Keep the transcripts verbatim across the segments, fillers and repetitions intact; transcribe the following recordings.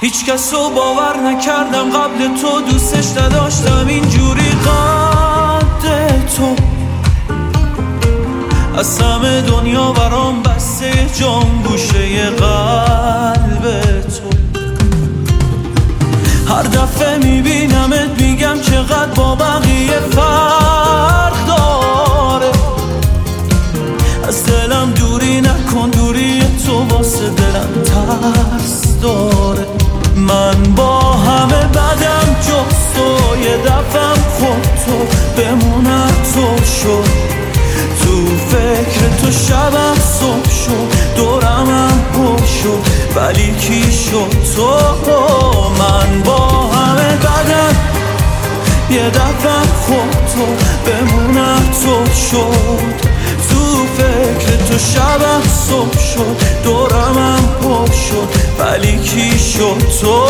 هیچ کس رو باور نکردم قبل تو، دوستش نداشتم اینجوری قد تو. از همه دنیا برام بسته جام گوشه قلب تو. هر دفعه میبینمت میگم چقدر با بقیه فرق داره. از دلم دوری نکن، دوری تو واسه دلم ترس داره. من با همه بدم جز تو، یه دفعم خود تو بمونم تو شد. تو فکر تو شبم صبح شد، دورمم پر شد ولی کی شد تو. من با همه بدم یه دفعم خود تو بمونم تو شد. تو فکر تو شبم صبح شد، دورمم پر شد ولی کی شد تو.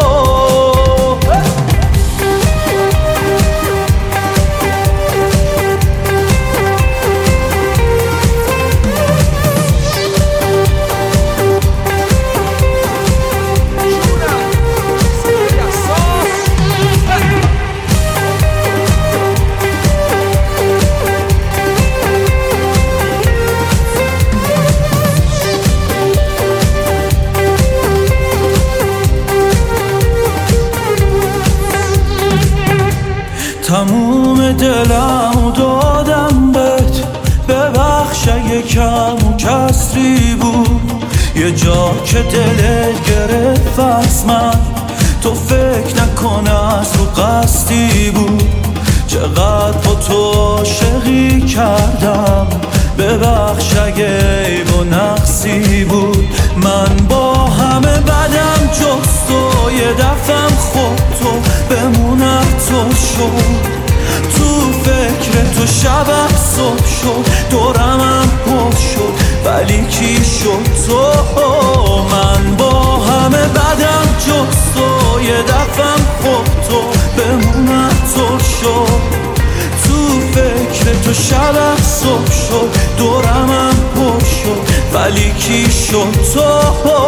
تموم دلمو دادم بهت، ببخش اگه کم و کسری بود. یه جا که دلت گرفت از من، تو فکر نکن از رو قصدی بود. چقدر با تو عاشقی کردم، ببخش اگه عیب و نقصی بود. من با همه بدم جز تو، یه دفعم خود تو بمونم تو شد. تو فکر تو شبم صبح شد، دورمم پر شد ولی کی شد تو. من با همه بدم جز تو، یه دفعم خود تو بمونم تو شد. تو فکر تو شبم صبح شد، دورمم پر شد ولی کی شد تو.